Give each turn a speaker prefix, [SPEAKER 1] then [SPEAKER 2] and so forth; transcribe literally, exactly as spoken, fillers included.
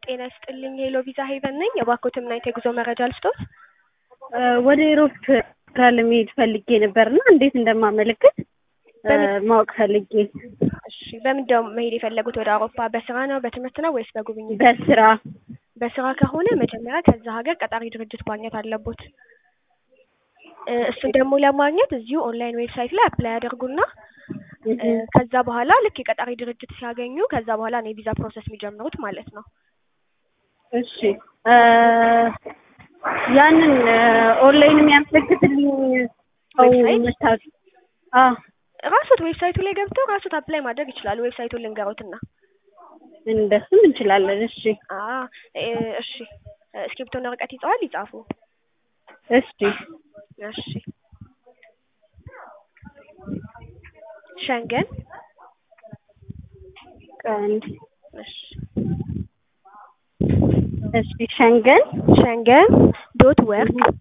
[SPEAKER 1] ጤና ይስጥልኝ ሄሎ ቪዛ ሄቨን ነኝ የባኮትም ናይት የጉዞ መረጃ ልስጦት
[SPEAKER 2] ወደ ኢሮፕ ለመሄድ ፈልጌ ነበርና እንዴት እንደማመለክት ማወቅ ፈልጌ
[SPEAKER 1] እሺ በምንድነው መሄድ የፈለጉት ወደ አውሮፓ በስራ ነው በትምህርት ነው ወይስ በጉብኝት
[SPEAKER 2] በስራ
[SPEAKER 1] በስራ ከሆነ መጀመሪያ ከዛ ሀገር ቀጣሪ ድርጅት ማግኘት አለቦት እሱን ደግሞ ለማግኘት እዚሁ ኦንላይን ዌብሳይት ላይ አፕላይ ያደርጉና ከዛ በኋላ ልክ የቀጣሪ ድርጅት ሲያገኙ ከዛ በኋላ ነው የቪዛ ፕሮሰስ የሚጀምሩት ማለት ነው
[SPEAKER 2] እሺ ያንን ኦንላይን የሚያስፈልግልኝ
[SPEAKER 1] ዌብሳይት
[SPEAKER 2] አ
[SPEAKER 1] ራስዎት ዌብሳይቱ ላይ ገብተው ራስዎት አፕላይ ማድረግ ይችላሉ ዌብሳይቱን ልንገሮትና
[SPEAKER 2] እንደሱም እንችላለን እሺ
[SPEAKER 1] አ እሺ ስክሪፕቶና ወረቀት ይዘዋል ይጻፉ
[SPEAKER 2] እሺ
[SPEAKER 1] እሺ ሸንገን
[SPEAKER 2] ቀን
[SPEAKER 1] እሺ
[SPEAKER 2] እሺ ሸንገን
[SPEAKER 1] ሸንገን ዶት ወርክ